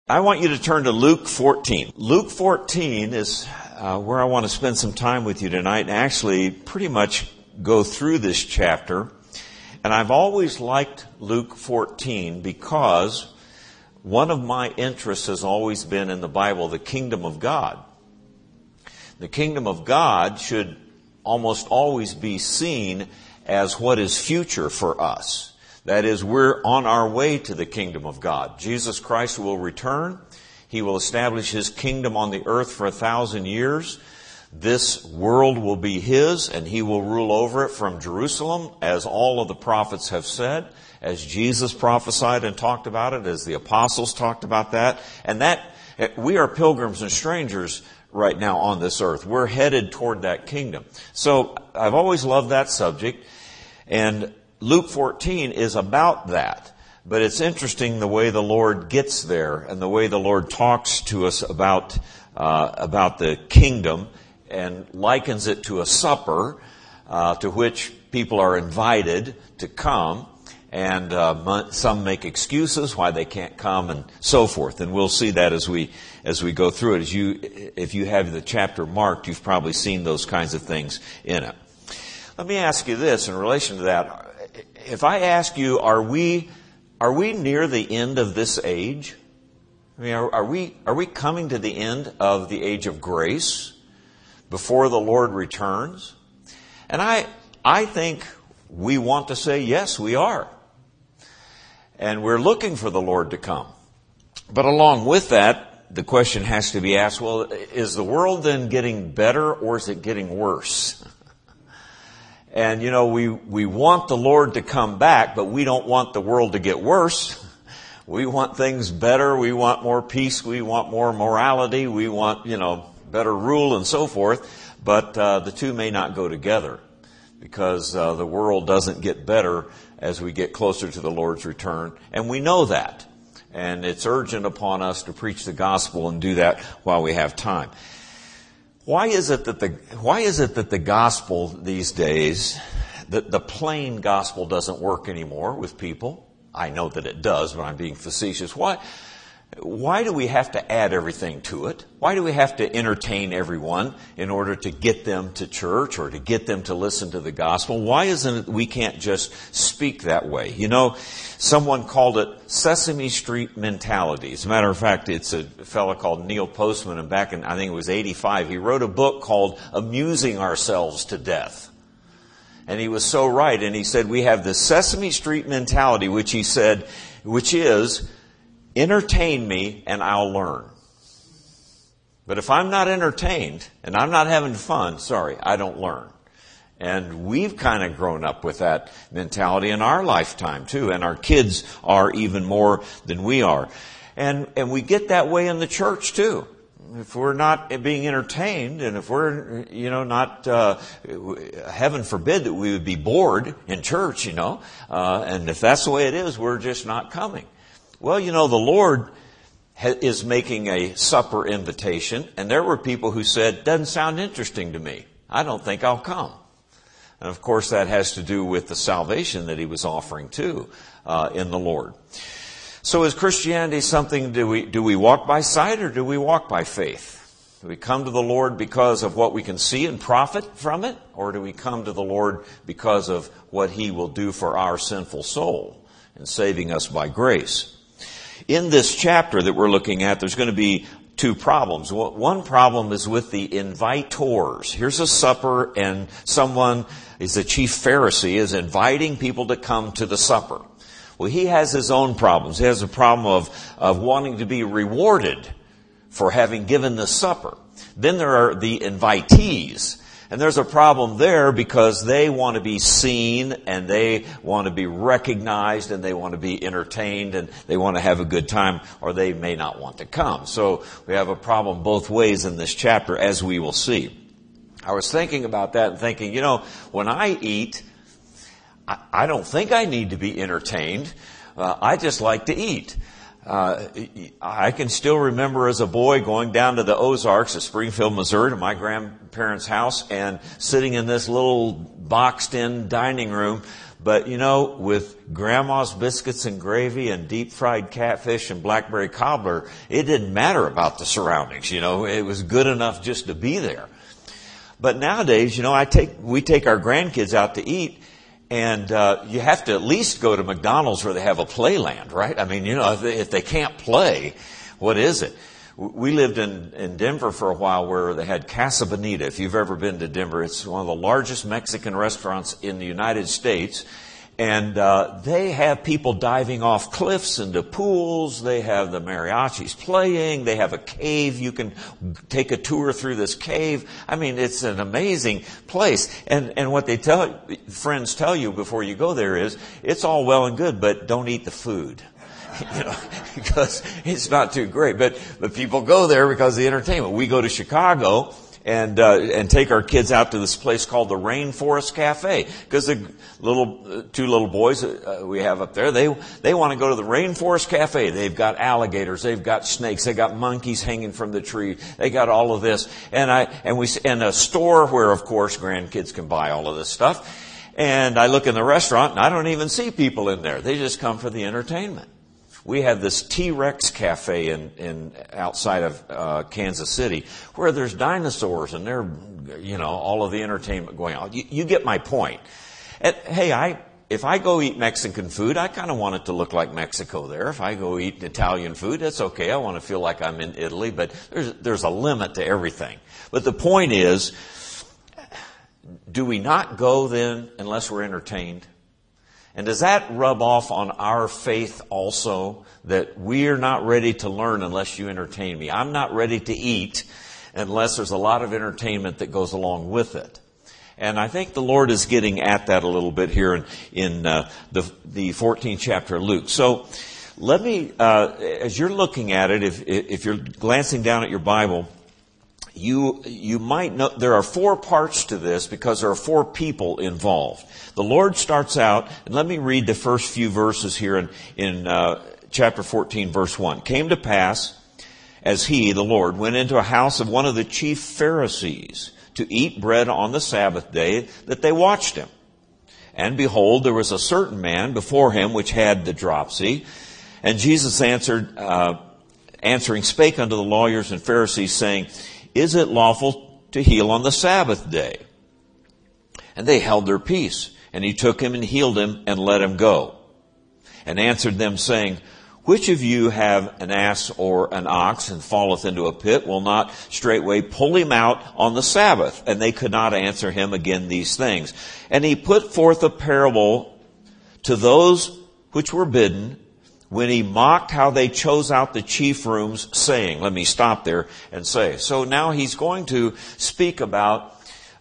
I want you to turn to Luke 14. Luke 14 is where I want to spend some time with you tonight and actually pretty much go through this chapter. And I've always liked Luke 14 because one of my interests has always been in the Bible, the kingdom of God. The kingdom of God should almost always be seen as what is future for us. That is, we're on our way to the kingdom of God. Jesus Christ will return. He will establish His kingdom on the earth for 1,000 years. This world will be His, and He will rule over it from Jerusalem, as all of the prophets have said, as Jesus prophesied and talked about it, as the apostles talked about that. And that we are pilgrims and strangers right now on this earth. We're headed toward that kingdom. So I've always loved that subject, and Luke 14 is about that. But it's interesting the way the Lord gets there and the way the Lord talks to us about the kingdom and likens it to a supper to which people are invited to come. And some make excuses why they can't come and so forth. And we'll see that as we go through it. If you have the chapter marked, you've probably seen those kinds of things in it. Let me ask you this in relation to that. If I ask you, are we near the end of this age? I mean, are we coming to the end of the age of grace before the Lord returns? And I think we want to say, yes, we are. And we're looking for the Lord to come. But along with that, the question has to be asked, well, is the world then getting better or is it getting worse? And, you know, we want the Lord to come back, but we don't want the world to get worse. We want things better. We want more peace. We want more morality. We want, better rule and so forth. But the two may not go together because the world doesn't get better as we get closer to the Lord's return. And we know that. And it's urgent upon us to preach the gospel and do that while we have time. Why is it that the gospel these days, the plain gospel doesn't work anymore with people? I know that it does, but I'm being facetious. Why do we have to add everything to it? Why do we have to entertain everyone in order to get them to church or to get them to listen to the gospel? Why isn't it we can't just speak that way? Someone called it Sesame Street mentality. As a matter of fact, it's a fellow called Neil Postman, and back in, I think it was 85, he wrote a book called Amusing Ourselves to Death. And he was so right, and he said, we have the Sesame Street mentality, which is, entertain me and I'll learn. But if I'm not entertained and I'm not having fun, I don't learn. And we've kind of grown up with that mentality in our lifetime too, and our kids are even more than we are. And we get that way in the church too. If we're not being entertained, and if we're, not, heaven forbid that we would be bored in church, and if that's the way it is, we're just not coming. Well, the Lord is making a supper invitation, and there were people who said, doesn't sound interesting to me. I don't think I'll come. And of course, that has to do with the salvation that He was offering too, in the Lord. So is Christianity something, do we walk by sight or do we walk by faith? Do we come to the Lord because of what we can see and profit from it? Or do we come to the Lord because of what He will do for our sinful soul in saving us by grace? In this chapter that we're looking at, there's going to be two problems. One problem is with the invitors. Here's a supper, and someone is the chief Pharisee is inviting people to come to the supper. Well, he has his own problems. He has a problem of wanting to be rewarded for having given the supper. Then there are the invitees. And there's a problem there because they want to be seen and they want to be recognized and they want to be entertained and they want to have a good time, or they may not want to come. So we have a problem both ways in this chapter, as we will see. I was thinking about that and thinking, when I eat, I don't think I need to be entertained. I just like to eat. I can still remember as a boy going down to the Ozarks of Springfield, Missouri, to my grandparents' house, and sitting in this little boxed-in dining room But, with grandma's biscuits and gravy and deep fried catfish and blackberry cobbler, it didn't matter about the surroundings, It was good enough just to be there. But nowadays, we take our grandkids out to eat, and you have to at least go to McDonald's where they have a playland, right? I mean, if they can't play, what is it? We lived in Denver for a while where they had Casa Bonita. If you've ever been to Denver, it's one of the largest Mexican restaurants in the United States. And they have people diving off cliffs into pools. They have the mariachis playing. They have a cave. You can take a tour through this cave. I mean, it's an amazing place. And what friends tell you before you go there is, it's all well and good, but don't eat the food. Because it's not too great. But people go there because of the entertainment. We go to Chicago and take our kids out to this place called the Rainforest Cafe. Because the two little boys we have up there, they want to go to the Rainforest Cafe. They've got alligators, they've got snakes, they got monkeys hanging from the tree, they got all of this. And a store where, of course, grandkids can buy all of this stuff. And I look in the restaurant and I don't even see people in there. They just come for the entertainment. We have this T-Rex cafe in outside of Kansas City where there's dinosaurs and all of the entertainment going on. You get my point. And, hey, if I go eat Mexican food, I kind of want it to look like Mexico there. If I go eat Italian food, that's okay. I want to feel like I'm in Italy, but there's a limit to everything. But the point is, do we not go then unless we're entertained? And does that rub off on our faith also, that we're not ready to learn unless you entertain me? I'm not ready to eat unless there's a lot of entertainment that goes along with it. And I think the Lord is getting at that a little bit here in the 14th chapter of Luke. So let me, as you're looking at it, if you're glancing down at your Bible, you might know there are 4 parts to this because there are 4 people involved. The Lord starts out, and let me read the first few verses here in chapter 14, verse 1. Came to pass, as he, the Lord, went into a house of one of the chief Pharisees to eat bread on the Sabbath day, that they watched him. And behold, there was a certain man before him which had the dropsy. And Jesus answering spake unto the lawyers and Pharisees, saying, Is it lawful to heal on the Sabbath day? And they held their peace. And he took him and healed him and let him go. And answered them, saying, Which of you have an ass or an ox and falleth into a pit, will not straightway pull him out on the Sabbath? And they could not answer him again these things. And he put forth a parable to those which were bidden, when he mocked how they chose out the chief rooms, saying, let me stop there and say. So now he's going to speak about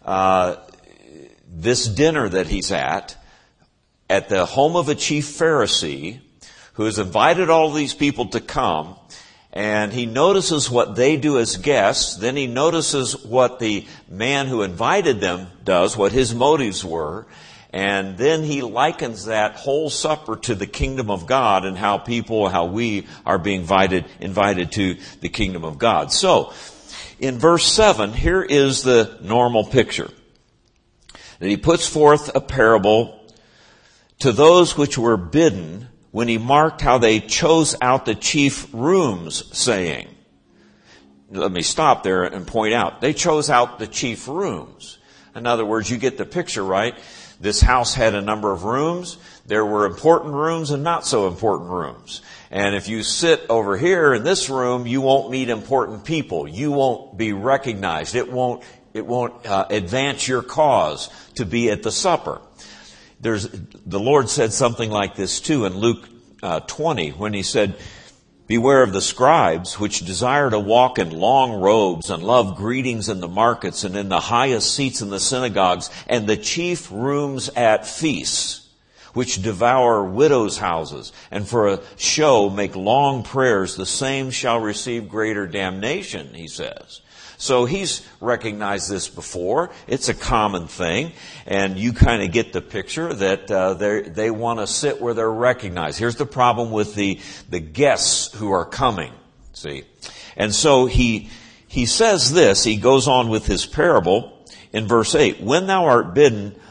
this dinner that he's at the home of a chief Pharisee, who has invited all these people to come, and he notices what they do as guests. Then he notices what the man who invited them does, what his motives were. And then he likens that whole supper to the kingdom of God and how we are being invited to the kingdom of God. So, in verse 7, here is the normal picture. That he puts forth a parable to those which were bidden, when he marked how they chose out the chief rooms, saying. Let me stop there and point out. They chose out the chief rooms. In other words, you get the picture, right? This house had a number of rooms. There were important rooms and not so important rooms. And if you sit over here in this room, you won't meet important people. You won't be recognized. It won't advance your cause to be at the supper. The Lord said something like this too in Luke 20, when he said, Beware of the scribes, which desire to walk in long robes and love greetings in the markets and in the highest seats in the synagogues and the chief rooms at feasts, which devour widows' houses, and for a show make long prayers. The same shall receive greater damnation, he says. So he's recognized this before. It's a common thing. And you kind of get the picture that they want to sit where they're recognized. Here's the problem with the guests who are coming. See? And so he says this. He goes on with his parable in verse 8. When thou art bidden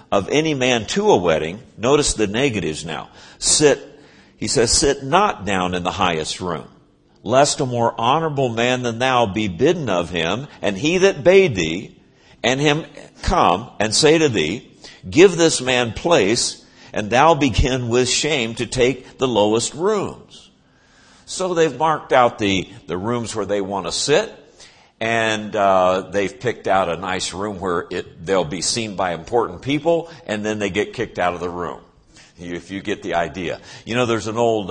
of any man to a wedding, notice the negatives now. He says, sit not down in the highest room, lest a more honorable man than thou be bidden of him, and he that bade thee, and him come and say to thee, give this man place, and thou begin with shame to take the lowest rooms. So they've marked out the rooms where they want to sit, and they've picked out a nice room where they'll be seen by important people, and then they get kicked out of the room, if you get the idea. You know, there's an old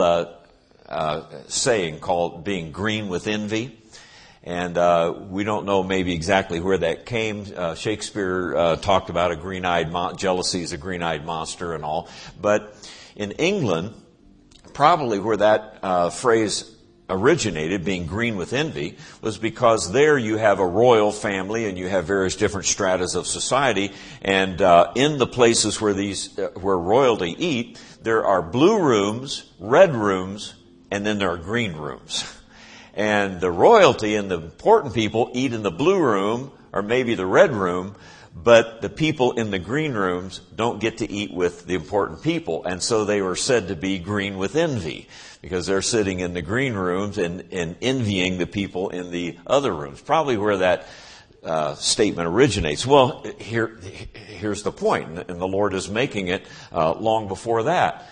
saying called being green with envy. And we don't know maybe exactly where that came. Shakespeare talked about jealousy is a green-eyed monster and all. But in England, probably where that phrase originated, being green with envy, was because there you have a royal family and you have various different stratas of society. And in the places where royalty eat, there are blue rooms, red rooms, and then there are green rooms. And the royalty and the important people eat in the blue room or maybe the red room, but the people in the green rooms don't get to eat with the important people. And so they were said to be green with envy because they're sitting in the green rooms and envying the people in the other rooms. Probably where that statement originates. Well, here's the point, and the Lord is making it long before that.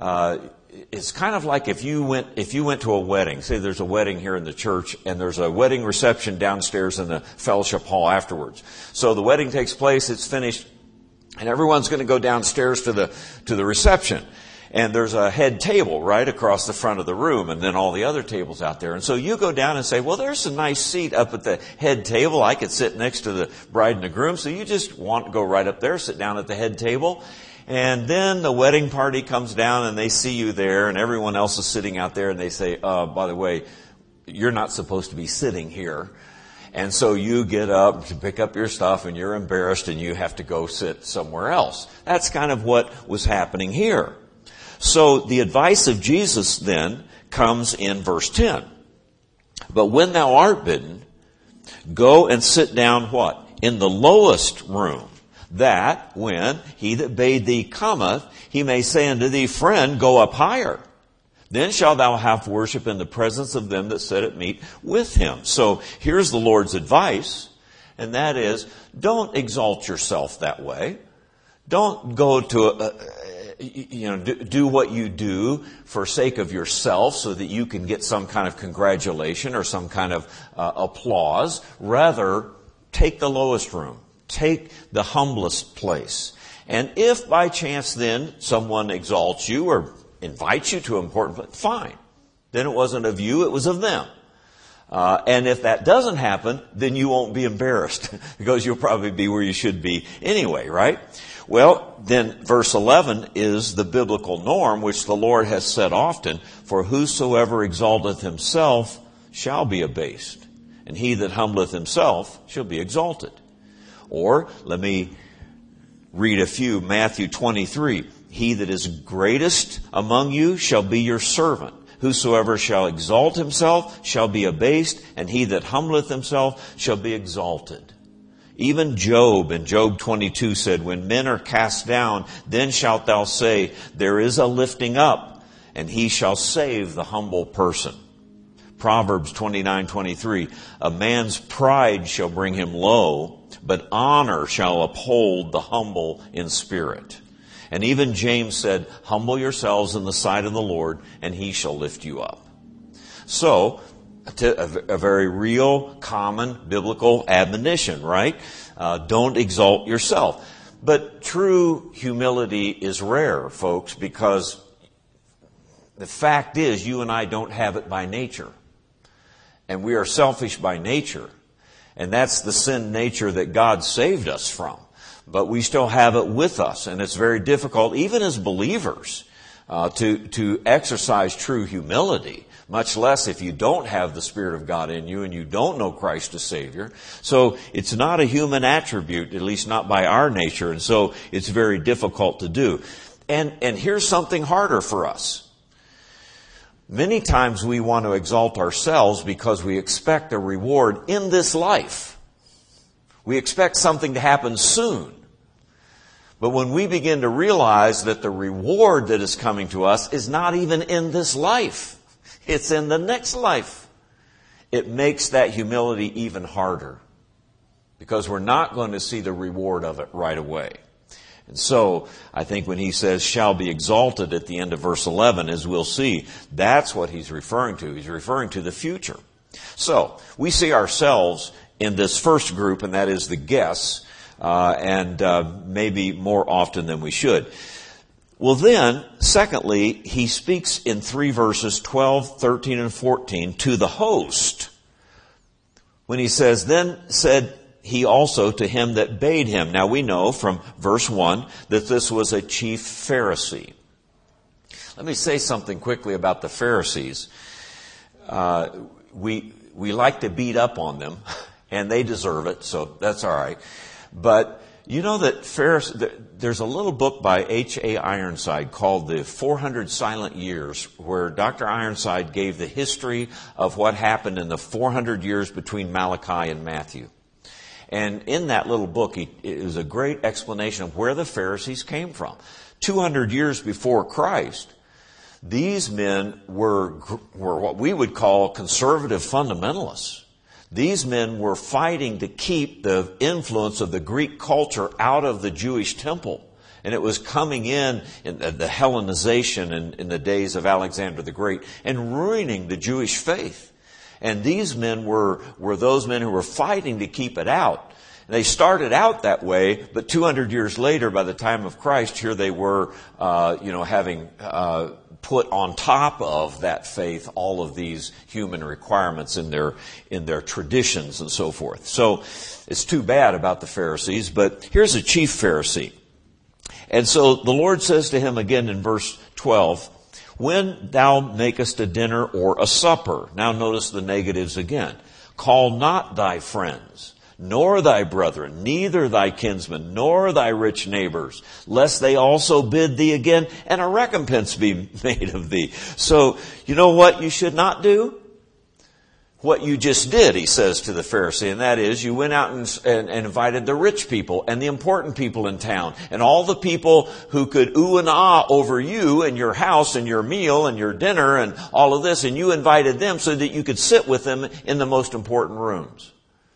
It's kind of like if you went to a wedding. Say there's a wedding here in the church, and there's a wedding reception downstairs in the fellowship hall afterwards. So the wedding takes place, it's finished, and everyone's going to go downstairs to the reception. And there's a head table right across the front of the room, and then all the other tables out there. And so you go down and say, well, there's a nice seat up at the head table. I could sit next to the bride and the groom. So you just want to go right up there, sit down at the head table. And then the wedding party comes down and they see you there and everyone else is sitting out there and they say, by the way, you're not supposed to be sitting here. And so you get up to pick up your stuff and you're embarrassed and you have to go sit somewhere else. That's kind of what was happening here. So the advice of Jesus then comes in verse 10. But when thou art bidden, go and sit down what? In the lowest room, that when he that bade thee cometh, he may say unto thee, friend, go up higher. Then shalt thou have worship in the presence of them that sit at meat with him. So here's the Lord's advice, and that is, don't exalt yourself that way. Don't go to do what you do for sake of yourself so that you can get some kind of congratulation or some kind of applause. Rather, take the lowest room. Take the humblest place. And if by chance then someone exalts you or invites you to an important place, fine. Then it wasn't of you, it was of them. And if that doesn't happen, then you won't be embarrassed because you'll probably be where you should be anyway, right? Well, then verse 11 is the biblical norm, which the Lord has said often, for whosoever exalteth himself shall be abased, and he that humbleth himself shall be exalted. Or, let me read a few, Matthew 23, he that is greatest among you shall be your servant. Whosoever shall exalt himself shall be abased, and he that humbleth himself shall be exalted. Even Job in Job 22 said, when men are cast down, then shalt thou say, there is a lifting up, and he shall save the humble person. Proverbs 29:23, a man's pride shall bring him low, but honor shall uphold the humble in spirit. And even James said, humble yourselves in the sight of the Lord, and he shall lift you up. So, a very real, common, biblical admonition, right? Don't exalt yourself. But true humility is rare, folks, because the fact is you and I don't have it by nature. And we are selfish by nature. And that's the sin nature that God saved us from. But we still have it with us, and it's very difficult, even as believers, to exercise true humility, much less if you don't have the Spirit of God in you and you don't know Christ as Savior. So it's not a human attribute, at least not by our nature, and so it's very difficult to do. And here's something harder for us. Many times we want to exalt ourselves because we expect a reward in this life. We expect something to happen soon. But when we begin to realize that the reward that is coming to us is not even in this life, it's in the next life, it makes that humility even harder, because we're not going to see the reward of it right away. And so, I think when he says, shall be exalted at the end of verse 11, as we'll see, that's what he's referring to. He's referring to the future. So, we see ourselves in this first group, and that is the guests, and maybe more often than we should. Well then, secondly, he speaks in 3 verses, 12, 13, and 14, to the host. When he says, then said he also to him that bade him. Now we know from verse 1 that this was a chief Pharisee. Let me say something quickly about the Pharisees. We like to beat up on them, and they deserve it, so that's all right. But you know that there's a little book by H.A. Ironside called The 400 Silent Years, where Dr. Ironside gave the history of what happened in the 400 years between Malachi and Matthew. And in that little book, it was a great explanation of where the Pharisees came from. 200 years before Christ, these men were what we would call conservative fundamentalists. These men were fighting to keep the influence of the Greek culture out of the Jewish temple. And it was coming in the Hellenization in the days of Alexander the Great and ruining the Jewish faith. And these men were those men who were fighting to keep it out. They started out that way, but 200 years later, by the time of Christ, here they were, having put on top of that faith all of these human requirements in their traditions and so forth. So it's too bad about the Pharisees, but here's a chief Pharisee. And so the Lord says to him again in verse 12, when thou makest a dinner or a supper, now notice the negatives again, call not thy friends, nor thy brethren, neither thy kinsmen, nor thy rich neighbors, lest they also bid thee again, and a recompense be made of thee. So, you know what you should not do? What you just did, he says to the Pharisee, and that is, you went out and invited the rich people and the important people in town, and all the people who could ooh and ah over you and your house and your meal and your dinner and all of this, and you invited them so that you could sit with them in the most important rooms.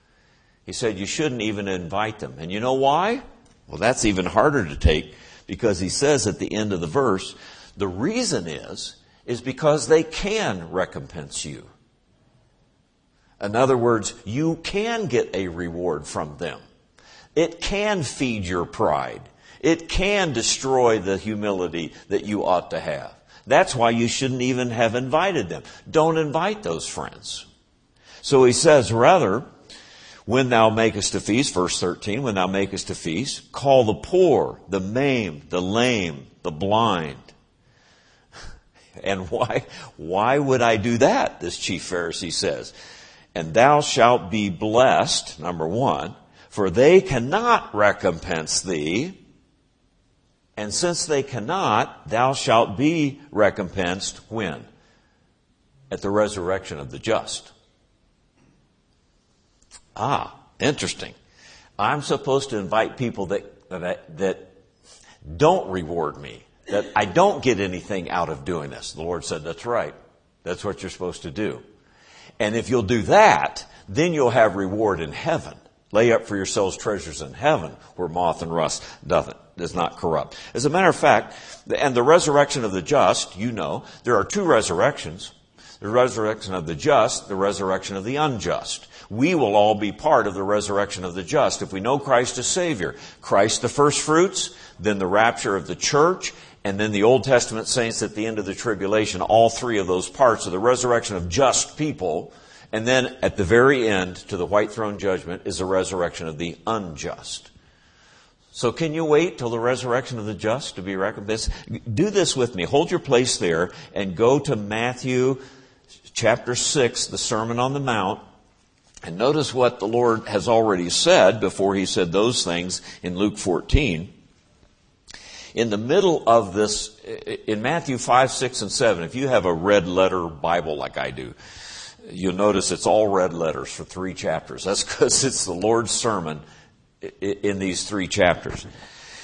He said you shouldn't even invite them. And you know why? Well, that's even harder to take, because he says at the end of the verse, the reason is because they can recompense you. In other words, you can get a reward from them. It can feed your pride. It can destroy the humility that you ought to have. That's why you shouldn't even have invited them. Don't invite those friends. So he says, rather, when thou makest a feast, verse 13, when thou makest a feast, call the poor, the maimed, the lame, the blind. And why would I do that? This chief Pharisee says. And thou shalt be blessed, number one, for they cannot recompense thee. And since they cannot, thou shalt be recompensed when? At the resurrection of the just. Ah, interesting. I'm supposed to invite people that don't reward me, that I don't get anything out of doing this. The Lord said, that's right. That's what you're supposed to do. And if you'll do that, then you'll have reward in heaven. Lay up for yourselves treasures in heaven, where moth and rust does not corrupt. As a matter of fact, and the resurrection of the just, you know, there are two resurrections. The resurrection of the just, the resurrection of the unjust. We will all be part of the resurrection of the just if we know Christ as Savior. Christ the first fruits, then the rapture of the church, and then the Old Testament saints at the end of the tribulation. All three of those parts of the resurrection of just people. And then at the very end, to the white throne judgment, is the resurrection of the unjust. So can you wait till the resurrection of the just to be recompensed? Do this with me. Hold your place there and go to Matthew chapter 6, the Sermon on the Mount. And notice what the Lord has already said before he said those things in Luke 14. In the middle of this, in Matthew 5, 6, and 7, if you have a red letter Bible like I do, you'll notice it's all red letters for 3 chapters. That's because it's the Lord's sermon in these 3 chapters.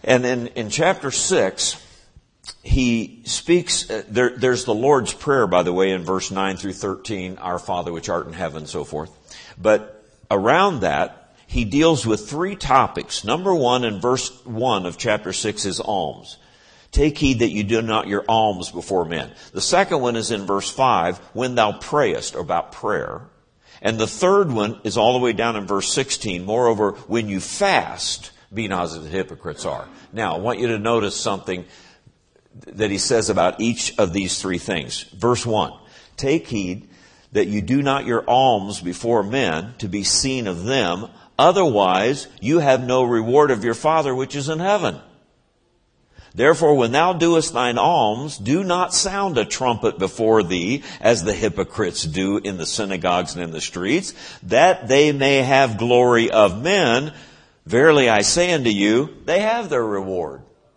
And in chapter 6, he speaks, there's the Lord's Prayer, by the way, in verse 9 through 13, Our Father which art in heaven, and so forth. But around that, he deals with three topics. Number one, in verse 1 of chapter 6, is alms. Take heed that you do not your alms before men. The second one is in verse 5, when thou prayest, or about prayer. And the third one is all the way down in verse 16. Moreover, when you fast, be not as the hypocrites are. Now, I want you to notice something that he says about each of these three things. Verse 1, take heed that you do not your alms before men to be seen of them. Otherwise, you have no reward of your Father which is in heaven. Therefore, when thou doest thine alms, do not sound a trumpet before thee, as the hypocrites do in the synagogues and in the streets, that they may have glory of men. Verily I say unto you, they have their reward.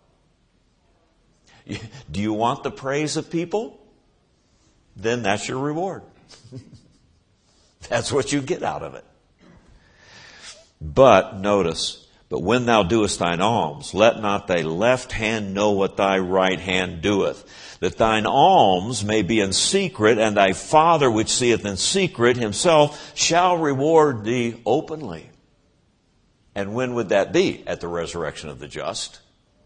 Do you want the praise of people? Then that's your reward. That's what you get out of it. But, notice, but when thou doest thine alms, let not thy left hand know what thy right hand doeth, that thine alms may be in secret, and thy Father which seeth in secret himself shall reward thee openly. And when would that be? At the resurrection of the just.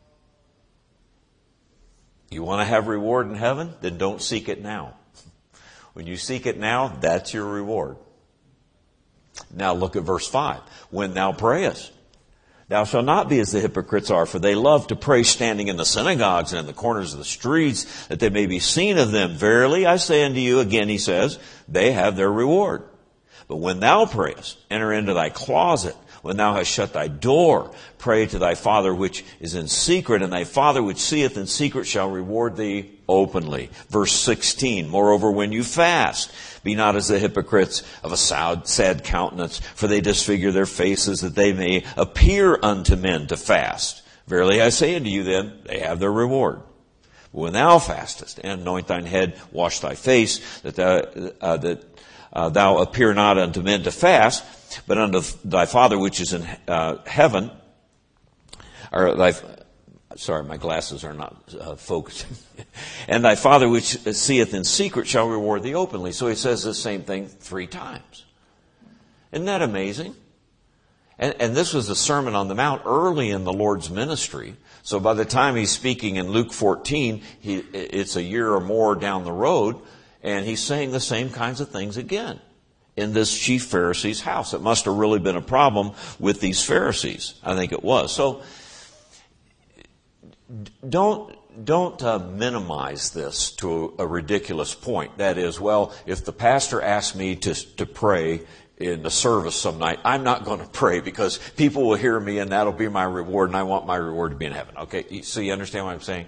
You want to have reward in heaven? Then don't seek it now. When you seek it now, that's your reward. Now look at verse 5. When thou prayest, thou shalt not be as the hypocrites are, for they love to pray standing in the synagogues and in the corners of the streets, that they may be seen of them. Verily I say unto you, again he says, they have their reward. But when thou prayest, enter into thy closet. When thou hast shut thy door, pray to thy Father which is in secret, and thy Father which seeth in secret shall reward thee openly. Verse 16, moreover, when you fast, be not as the hypocrites of a sad countenance, for they disfigure their faces, that they may appear unto men to fast. Verily I say unto you then, they have their reward. But when thou fastest, and anoint thine head, wash thy face, that thou appear not unto men to fast, but unto thy Father which is in heaven, or my glasses are not focused. And thy Father which seeth in secret shall reward thee openly. So he says the same thing 3 times. Isn't that amazing? And this was the Sermon on the Mount early in the Lord's ministry. So by the time he's speaking in Luke 14, it's a year or more down the road, and he's saying the same kinds of things again in this chief Pharisee's house. It must have really been a problem with these Pharisees. I think it was. So don't minimize this to a ridiculous point. That is, well, if the pastor asks me to pray in the service some night, I'm not going to pray because people will hear me and that'll be my reward, and I want my reward to be in heaven. Okay, so you understand what I'm saying?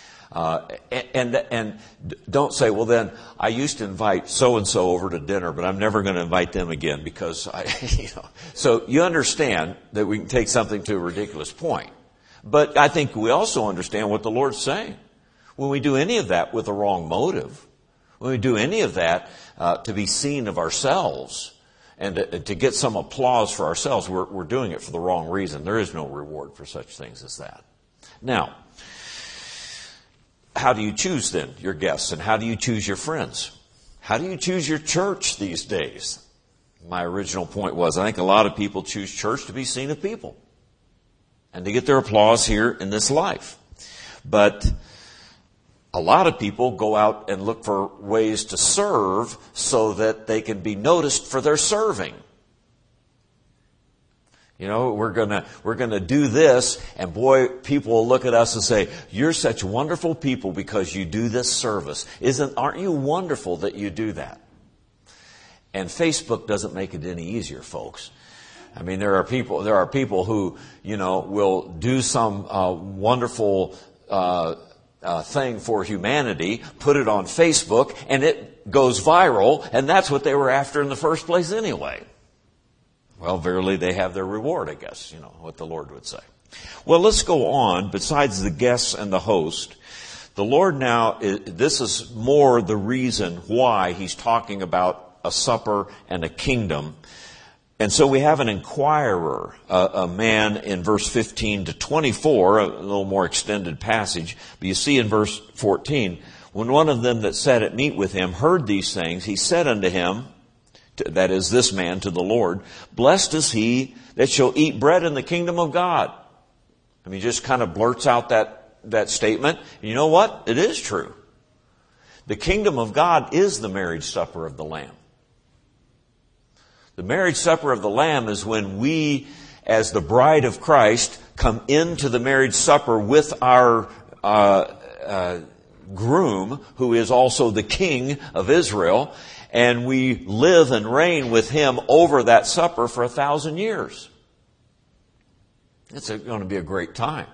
And don't say, well then, I used to invite so-and-so over to dinner, but I'm never going to invite them again because So you understand that we can take something to a ridiculous point. But I think we also understand what the Lord's saying. When we do any of that with the wrong motive, when we do any of that to be seen of ourselves and to get some applause for ourselves, we're doing it for the wrong reason. There is no reward for such things as that. Now, how do you choose then your guests, and how do you choose your friends? How do you choose your church these days? My original point was, I think a lot of people choose church to be seen of people and to get their applause here in this life. But a lot of people go out and look for ways to serve so that they can be noticed for their serving. You know, we're gonna do this, and boy, people will look at us and say, "You're such wonderful people because you do this service. Aren't you wonderful that you do that?" And Facebook doesn't make it any easier, folks. I mean, there are people who, will do some wonderful thing for humanity, put it on Facebook, and it goes viral, and that's what they were after in the first place anyway. Well, verily they have their reward, I guess, what the Lord would say. Well, let's go on. Besides the guests and the host, the Lord now, this is more the reason why he's talking about a supper and a kingdom. And so we have an inquirer, a man in verse 15 to 24, a little more extended passage. But you see in verse 14, when one of them that sat at meat with him heard these things, he said unto him, that is this man, to the Lord, blessed is he that shall eat bread in the kingdom of God. I mean, he just kind of blurts out that statement. And you know what? It is true. The kingdom of God is the marriage supper of the Lamb. The marriage supper of the Lamb is when we, as the bride of Christ, come into the marriage supper with our groom, who is also the king of Israel, and we live and reign with him over that supper for 1,000 years. It's going to be a great time.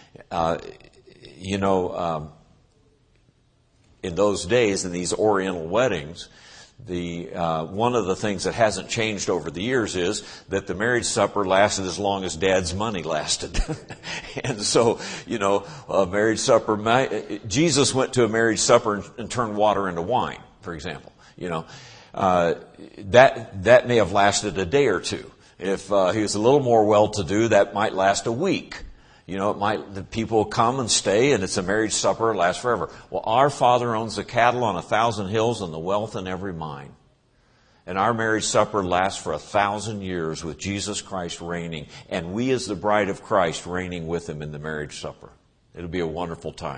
In those days, in these Oriental weddings, one of the things that hasn't changed over the years is that the marriage supper lasted as long as Dad's money lasted. And so, a marriage supper, Jesus went to a marriage supper and turned water into wine, for example. That may have lasted a day or two. If he was a little more well-to-do, that might last a week. The people come and stay, and it's a marriage supper, it lasts forever. Well, our Father owns the cattle on 1,000 hills and the wealth in every mine. And our marriage supper lasts for 1,000 years with Jesus Christ reigning, and we as the bride of Christ reigning with him in the marriage supper. It'll be a wonderful time.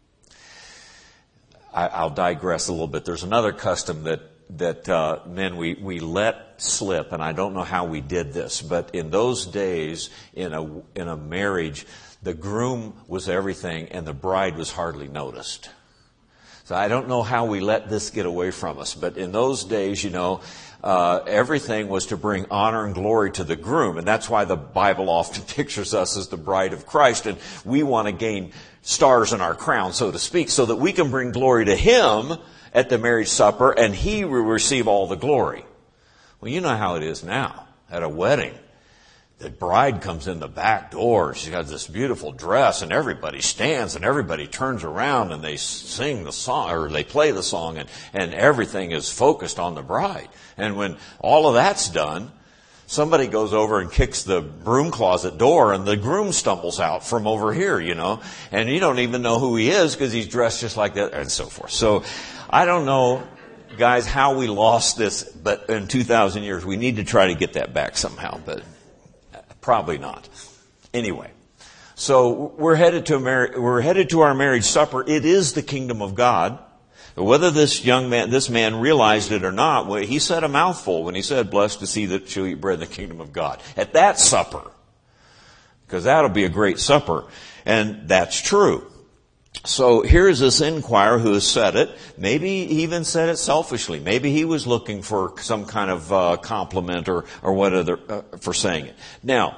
I'll digress a little bit. There's another custom that men we let slip, and I don't know how we did this, but in those days, in a marriage, the groom was everything and the bride was hardly noticed. So I don't know how we let this get away from us, but in those days, everything was to bring honor and glory to the groom, and that's why the Bible often pictures us as the bride of Christ, and we want to gain stars in our crown, so to speak, so that we can bring glory to him at the marriage supper, and he will receive all the glory. Well, you know how it is now at a wedding. The bride comes in the back door. She's got this beautiful dress, and everybody stands, and everybody turns around, and they sing the song, or they play the song, and everything is focused on the bride. And when all of that's done, somebody goes over and kicks the broom closet door, and the groom stumbles out from over here, and you don't even know who he is because he's dressed just like that, and so forth. So I don't know, guys, how we lost this, but in 2,000 years, we need to try to get that back somehow, but probably not. Anyway, so we're headed to our marriage supper. It is the kingdom of God. Whether this man realized it or not, he said a mouthful when he said, blessed is he that shall eat bread in the kingdom of God. At that supper, because that'll be a great supper, and that's true. So here's this inquirer who has said it. Maybe he even said it selfishly. Maybe he was looking for some kind of compliment or whatever for saying it. Now,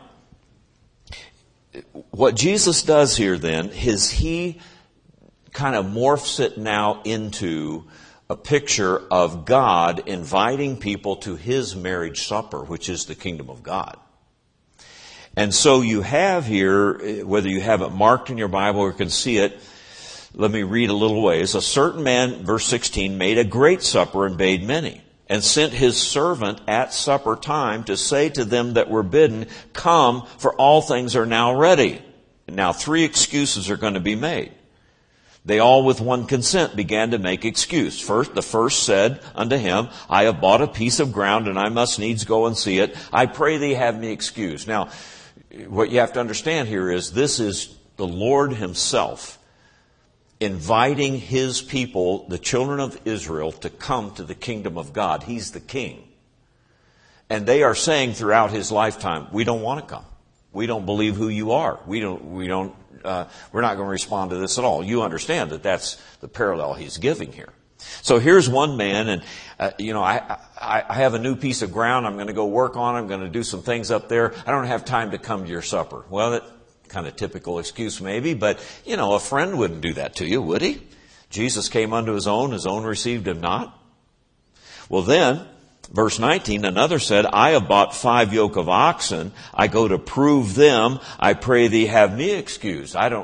what Jesus does here then is he kind of morphs it now into a picture of God inviting people to his marriage supper, which is the kingdom of God. And so you have here, whether you have it marked in your Bible or can see it, let me read a little ways. A certain man, verse 16, made a great supper and bade many, and sent his servant at supper time to say to them that were bidden, come, for all things are now ready. And now 3 excuses are going to be made. They all with one consent began to make excuse. The first said unto him, I have bought a piece of ground, and I must needs go and see it. I pray thee have me excused. Now, what you have to understand here is this is the Lord himself inviting his people, the children of Israel, to come to the kingdom of God. He's the king. And they are saying throughout his lifetime, we don't want to come. We don't believe who you are. we're not going to respond to this at all. You understand that that's the parallel he's giving here. So here's one man, and I have a new piece of ground. I'm going to go work on it. I'm going to do some things up there. I don't have time to come to your supper. Well, that kind of typical excuse maybe, but a friend wouldn't do that to you, would he? Jesus came unto his own received him not. Well then, verse 19, another said, I have bought 5 yoke of oxen. I go to prove them. I pray thee have me excused.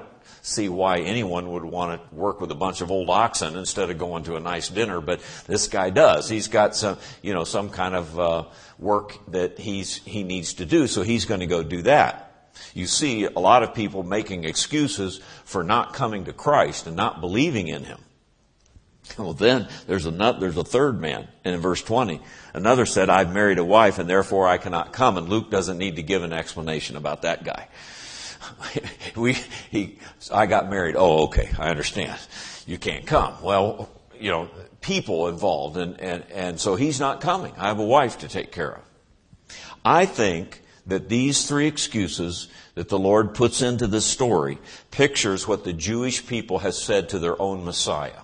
see why anyone would want to work with a bunch of old oxen instead of going to a nice dinner, but this guy does. He's got some kind of work that he needs to do, so he's going to go do that. You see a lot of people making excuses for not coming to Christ and not believing in Him. Well, then there's a third man, and in verse 20, another said, "I've married a wife, and therefore I cannot come." And Luke doesn't need to give an explanation about that guy. I got married. Oh, okay, I understand. You can't come. Well, people involved, and so he's not coming. I have a wife to take care of. I think that these three excuses that the Lord puts into this story pictures what the Jewish people has said to their own Messiah.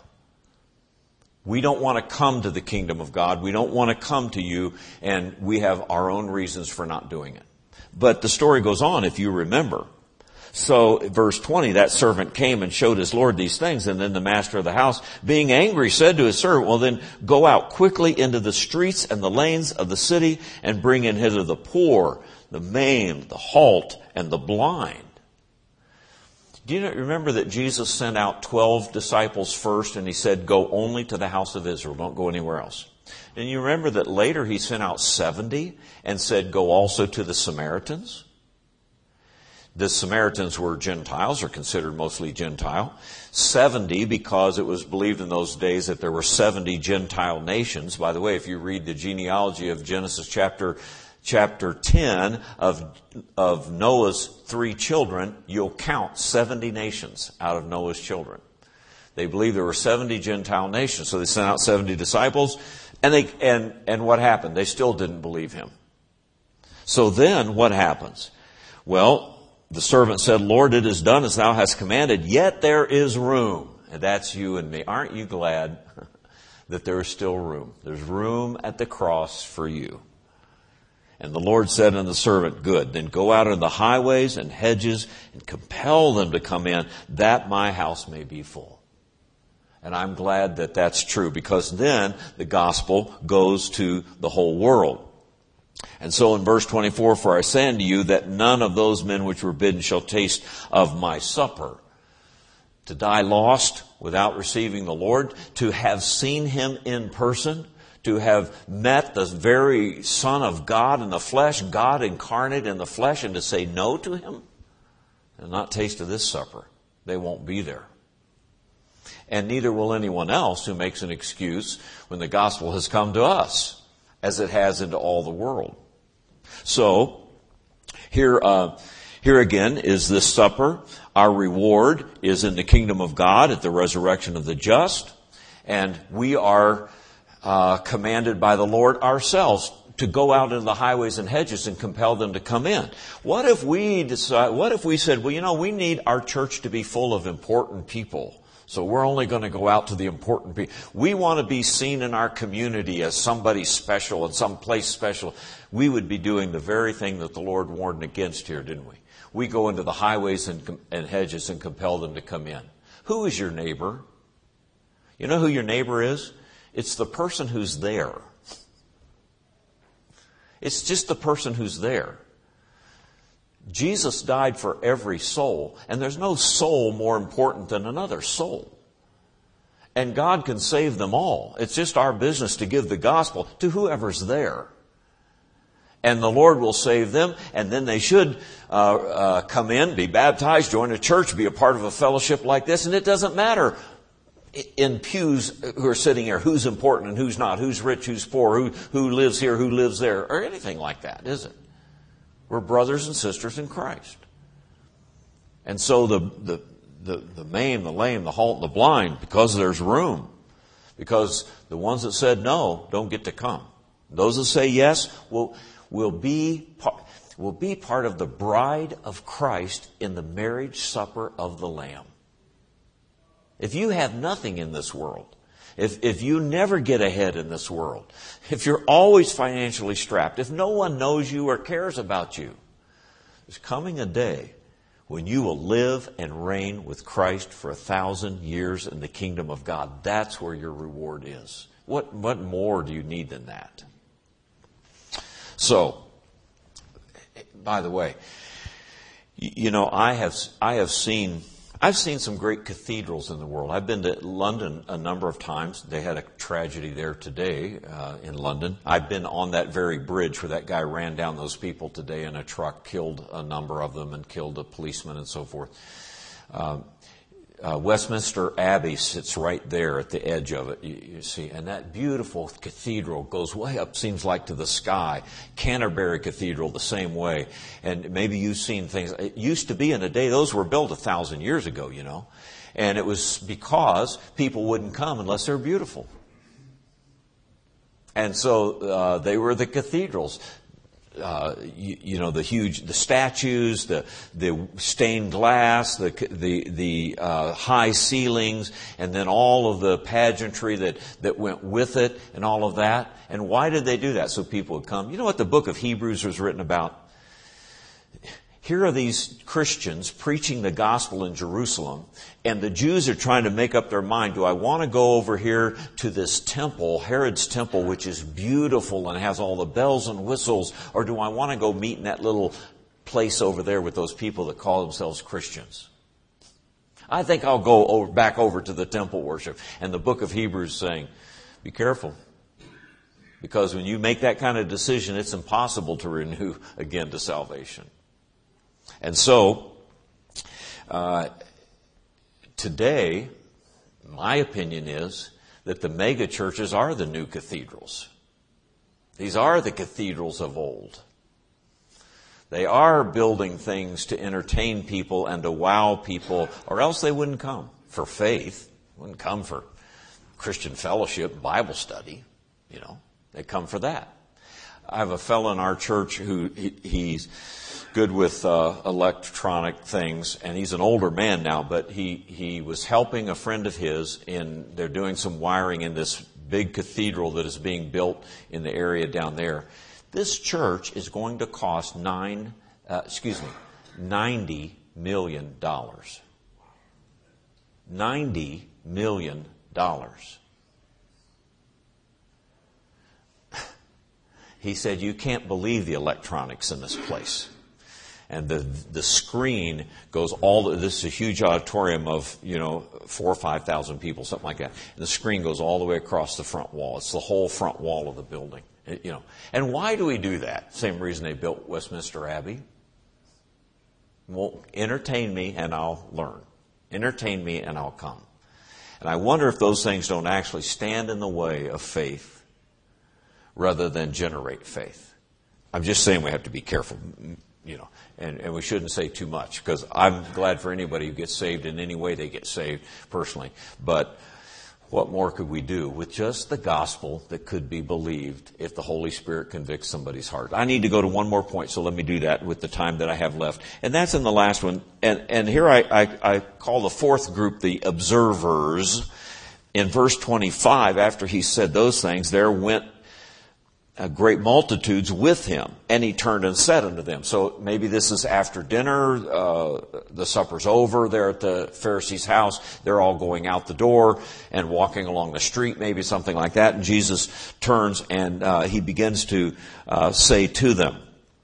We don't want to come to the kingdom of God. We don't want to come to you, and we have our own reasons for not doing it. But the story goes on, if you remember. So, verse 20, that servant came and showed his Lord these things, and then the master of the house, being angry, said to his servant, "Well, then go out quickly into the streets and the lanes of the city, and bring in hither the poor, the maimed, the halt, and the blind." Do you not remember that Jesus sent out 12 disciples first, and He said, "Go only to the house of Israel, don't go anywhere else." And you remember that later He sent out 70 and said, "Go also to the Samaritans." The Samaritans were Gentiles, or considered mostly Gentile. 70 because it was believed in those days that there were 70 Gentile nations. By the way, if you read the genealogy of Genesis chapter 10 of Noah's 3 children, you'll count 70 nations out of Noah's children. They believed there were 70 Gentile nations, so they sent out 70 disciples, and what happened? They still didn't believe Him. So then what happens? Well, the servant said, "Lord, it is done as thou hast commanded, yet there is room." And that's you and me. Aren't you glad that there is still room? There's room at the cross for you. And the Lord said unto the servant, "Good, then go out into the highways and hedges and compel them to come in, that my house may be full." And I'm glad that that's true, because then the gospel goes to the whole world. And so in verse 24, "For I say unto you that none of those men which were bidden shall taste of my supper." To die lost without receiving the Lord, to have seen Him in person, to have met the very Son of God in the flesh, God incarnate in the flesh, and to say no to Him, and not taste of this supper, they won't be there. And neither will anyone else who makes an excuse when the gospel has come to us, as it has into all the world. So, here again is this supper. Our reward is in the kingdom of God at the resurrection of the just. And we are commanded by the Lord ourselves to go out into the highways and hedges and compel them to come in. What if we said, well, we need our church to be full of important people. So we're only going to go out to the important people. We want to be seen in our community as somebody special and someplace special. We would be doing the very thing that the Lord warned against here, didn't we? We go into the highways and hedges and compel them to come in. Who is your neighbor? You know who your neighbor is? It's the person who's there. It's just the person who's there. Jesus died for every soul, and there's no soul more important than another soul. And God can save them all. It's just our business to give the gospel to whoever's there. And the Lord will save them, and then they should come in, be baptized, join a church, be a part of a fellowship like this. And it doesn't matter in pews who are sitting here who's important and who's not, who's rich, who's poor, who lives here, who lives there, or anything like that, is it? We're brothers and sisters in Christ. And so the maimed, the lame, the halt, and the blind, because there's room, because the ones that said no don't get to come. Those that say yes will be part of the bride of Christ in the marriage supper of the Lamb. If you have nothing in this world, if you never get ahead in this world, if you're always financially strapped, if no one knows you or cares about you, there's coming a day when you will live and reign with Christ for 1,000 years in the kingdom of God. That's where your reward is. What more do you need than that? So, by the way, I have seen I've seen some great cathedrals in the world. I've been to London a number of times. They had a tragedy there today in London. I've been on that very bridge where that guy ran down those people today in a truck, killed a number of them, and killed a policeman and so forth. Westminster Abbey sits right there at the edge of it, you see. And that beautiful cathedral goes way up, seems like to the sky. Canterbury Cathedral the same way. And maybe you've seen things. It used to be in a day, those were built 1,000 years ago, you know. And it was because people wouldn't come unless they were beautiful. And so they were the cathedrals. The statues, the stained glass, the high ceilings, and then all of the pageantry that went with it and all of that. And why did they do that? So people would come. You know what the book of Hebrews was written about? Here are these Christians preaching the gospel in Jerusalem, and the Jews are trying to make up their mind, do I want to go over here to this temple, Herod's temple, which is beautiful and has all the bells and whistles, or do I want to go meet in that little place over there with those people that call themselves Christians? I think I'll go back over to the temple worship. And the book of Hebrews is saying, be careful. Because when you make that kind of decision, it's impossible to renew again to salvation. And so, today, my opinion is that the mega churches are the new cathedrals. These are the cathedrals of old. They are building things to entertain people and to wow people, or else they wouldn't come for faith, wouldn't come for Christian fellowship, Bible study, you know. They come for that. I have a fellow in our church who he's good with electronic things, and he's an older man now, but he was helping a friend of his they're doing some wiring in this big cathedral that is being built in the area down there. This church is going to cost $90 million. $90 million. He said, you can't believe the electronics in this place. And the screen goes this is a huge auditorium of, 4,000 or 5,000 people, something like that. And the screen goes all the way across the front wall. It's the whole front wall of the building, And why do we do that? Same reason they built Westminster Abbey. Well, entertain me and I'll learn. Entertain me and I'll come. And I wonder if those things don't actually stand in the way of faith rather than generate faith. I'm just saying we have to be careful, and we shouldn't say too much, because I'm glad for anybody who gets saved in any way they get saved personally. But what more could we do with just the gospel that could be believed if the Holy Spirit convicts somebody's heart? I need to go to one more point, so let me do that with the time that I have left. And that's in the last one. And here I call the fourth group the observers. In verse 25, after he said those things, there went great multitudes with him, and he turned and said unto them. So maybe this is after dinner, the supper's over, they're at the Pharisee's house, they're all going out the door and walking along the street, maybe something like that, and Jesus turns and he begins to say to them.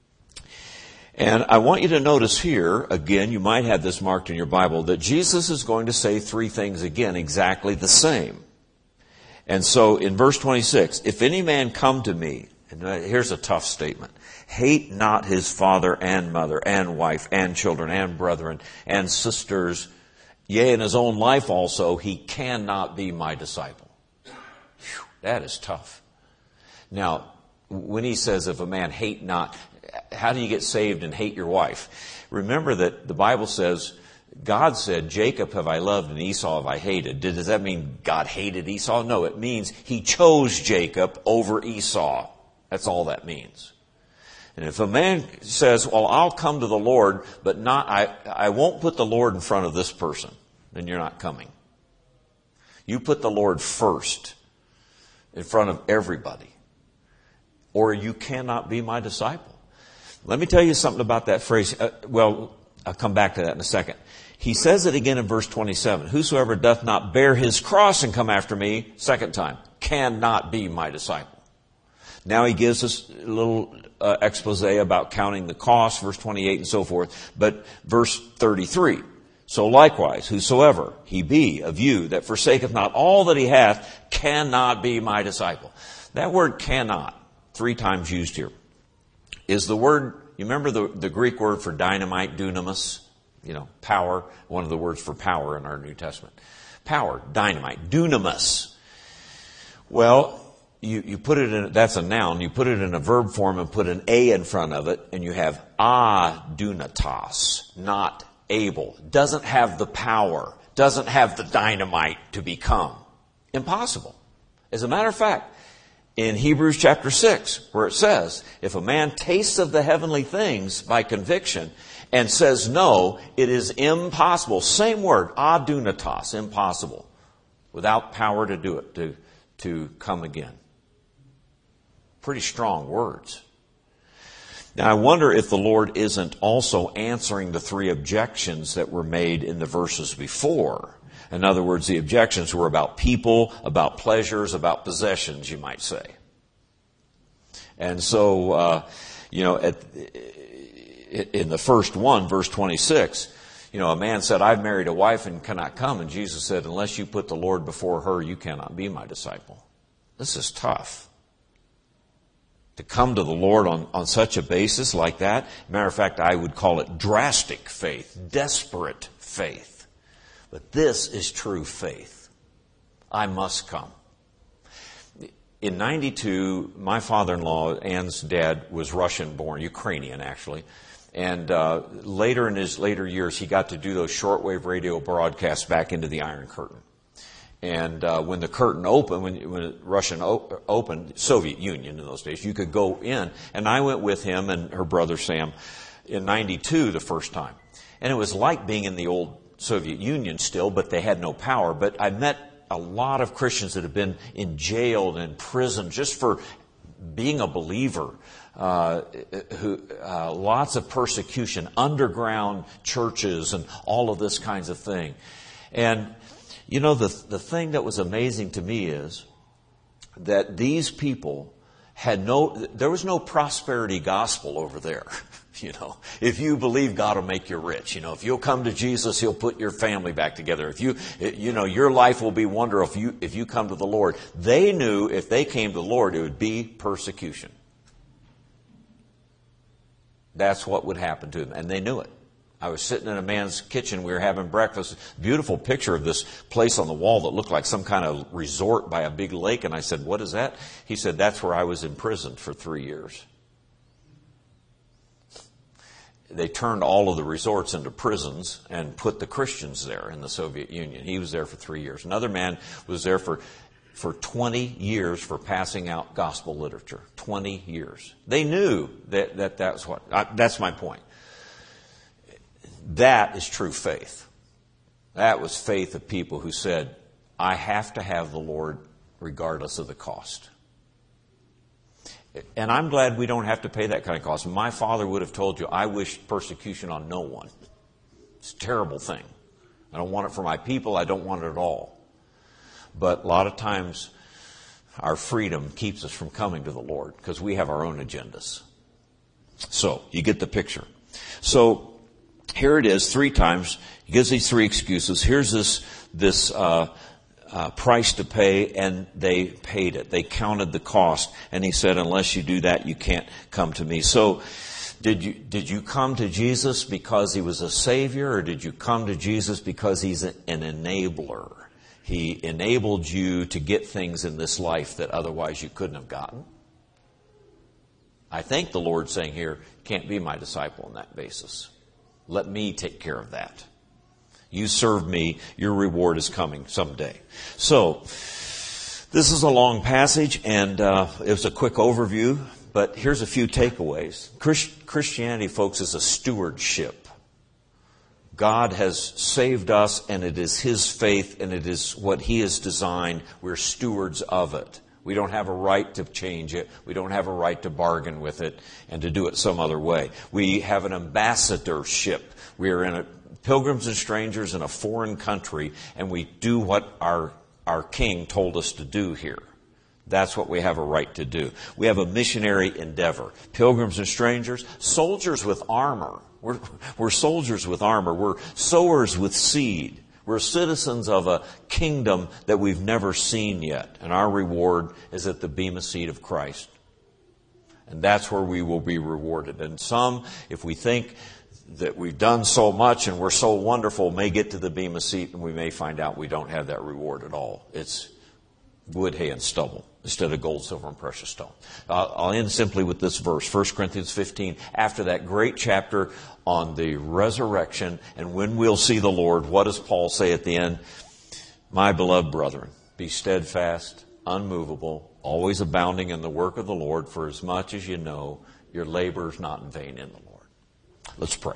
And I want you to notice here, again, you might have this marked in your Bible, that Jesus is going to say three things again, exactly the same. And so in verse 26, if any man come to me, and here's a tough statement, hate not his father and mother and wife and children and brethren and sisters, yea, in his own life also, he cannot be my disciple. Whew, that is tough. Now, when he says if a man hate not, how do you get saved and hate your wife? Remember that the Bible says, God said, Jacob have I loved and Esau have I hated. Does that mean God hated Esau? No, it means he chose Jacob over Esau. That's all that means. And if a man says, well, I'll come to the Lord, but I won't put the Lord in front of this person, then you're not coming. You put the Lord first in front of everybody, or you cannot be my disciple. Let me tell you something about that phrase. I'll come back to that in a second. He says it again in verse 27. Whosoever doth not bear his cross and come after me, second time, cannot be my disciple. Now he gives us a little expose about counting the cost, verse 28 and so forth. But verse 33. So likewise, whosoever he be of you that forsaketh not all that he hath cannot be my disciple. That word cannot, 3 times used here, is the word, you remember the Greek word for dynamite, dunamis? Power, one of the words for power in our New Testament. Power, dynamite, dunamis. Well, you put it in, that's a noun, you put it in a verb form and put an A in front of it, and you have adunatos, not able. Doesn't have the power, doesn't have the dynamite to become. Impossible. As a matter of fact, in Hebrews chapter 6, where it says, if a man tastes of the heavenly things by conviction and says no, it is impossible. Same word, adunatos, impossible. Without power to do it, to come again. Pretty strong words. Now, I wonder if the Lord isn't also answering the 3 objections that were made in the verses before. In other words, the objections were about people, about pleasures, about possessions, you might say. And so, in the first one, verse 26, a man said, I've married a wife and cannot come. And Jesus said, unless you put the Lord before her, you cannot be my disciple. This is tough. To come to the Lord on such a basis like that. Matter of fact, I would call it drastic faith, desperate faith. But this is true faith. I must come. In 92, my father-in-law, Ann's dad, was Russian-born, Ukrainian actually. And later in his later years, he got to do those shortwave radio broadcasts back into the Iron Curtain. And when the curtain opened, when Russian opened, Soviet Union in those days, you could go in. And I went with him and her brother Sam in 92 the first time. And it was like being in the old Soviet Union still, but they had no power. But I met a lot of Christians that have been in jail and in prison just for being a believer. Lots of persecution, underground churches, and all of this kinds of thing. And the thing that was amazing to me is that these people there was no prosperity gospel over there. If you believe God will make you rich, if you'll come to Jesus, He'll put your family back together. If your life will be wonderful if you come to the Lord. They knew if they came to the Lord, it would be persecution. That's what would happen to them. And they knew it. I was sitting in a man's kitchen. We were having breakfast. Beautiful picture of this place on the wall that looked like some kind of resort by a big lake. And I said, what is that? He said, that's where I was imprisoned for 3 years. They turned all of the resorts into prisons and put the Christians there in the Soviet Union. He was there for 3 years. Another man was there for 20 years for passing out gospel literature. 20 years. They knew that's what, that's my point. That is true faith. That was faith of people who said, I have to have the Lord regardless of the cost. And I'm glad we don't have to pay that kind of cost. My father would have told you, I wish persecution on no one. It's a terrible thing. I don't want it for my people. I don't want it at all. But a lot of times our freedom keeps us from coming to the Lord because we have our own agendas. So you get the picture. So here it is 3 times. He gives these 3 excuses. Here's this price to pay, and they paid it. They counted the cost, and he said, unless you do that, you can't come to me. So did you come to Jesus because He was a Savior, or did you come to Jesus because He's an enabler? He enabled you to get things in this life that otherwise you couldn't have gotten. I think the Lord's saying here, can't be my disciple on that basis. Let me take care of that. You serve me, your reward is coming someday. So, this is a long passage, and it was a quick overview, but here's a few takeaways. Christianity, folks, is a stewardship. God has saved us, and it is His faith, and it is what He has designed. We're stewards of it. We don't have a right to change it. We don't have a right to bargain with it and to do it some other way. We have an ambassadorship. We are pilgrims and strangers in a foreign country, and we do what our King told us to do here. That's what we have a right to do. We have a missionary endeavor. Pilgrims and strangers, soldiers with armor. We're soldiers with armor. We're sowers with seed. We're citizens of a kingdom that we've never seen yet. And our reward is at the bema seat of Christ. And that's where we will be rewarded. And some, if we think that we've done so much and we're so wonderful, may get to the bema seat and we may find out we don't have that reward at all. It's wood, hay, and stubble instead of gold, silver, and precious stone. I'll end simply with this verse, 1 Corinthians 15. After that great chapter on the resurrection and when we'll see the Lord, what does Paul say at the end? My beloved brethren, be steadfast, unmovable, always abounding in the work of the Lord, for as much as you know your labor is not in vain in the Lord. Let's pray.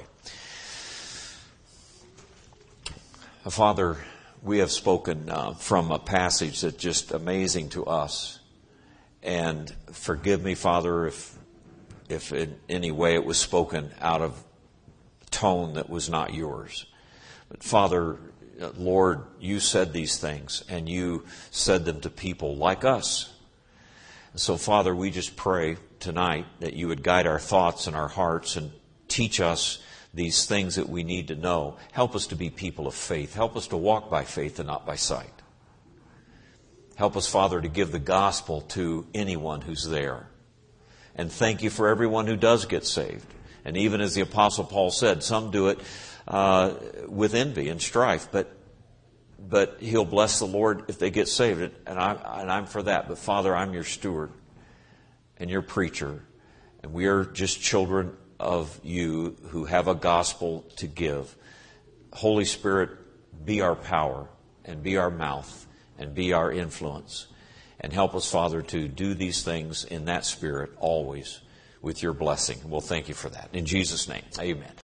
Father, we have spoken from a passage that's just amazing to us. And forgive me, Father, if in any way it was spoken out of tone that was not yours. But Father, Lord, you said these things and you said them to people like us. So, Father, we just pray tonight that you would guide our thoughts and our hearts and teach us these things that we need to know. Help us to be people of faith. Help us to walk by faith and not by sight. Help us, Father, to give the gospel to anyone who's there. And thank you for everyone who does get saved. And even as the Apostle Paul said, some do it with envy and strife, but he'll bless the Lord if they get saved. And I'm for that. But Father, I'm your steward and your preacher. And we are just children of you who have a gospel to give. Holy Spirit, be our power and be our mouth and be our influence. And help us, Father, to do these things in that spirit always with your blessing. We'll thank you for that. In Jesus' name, amen.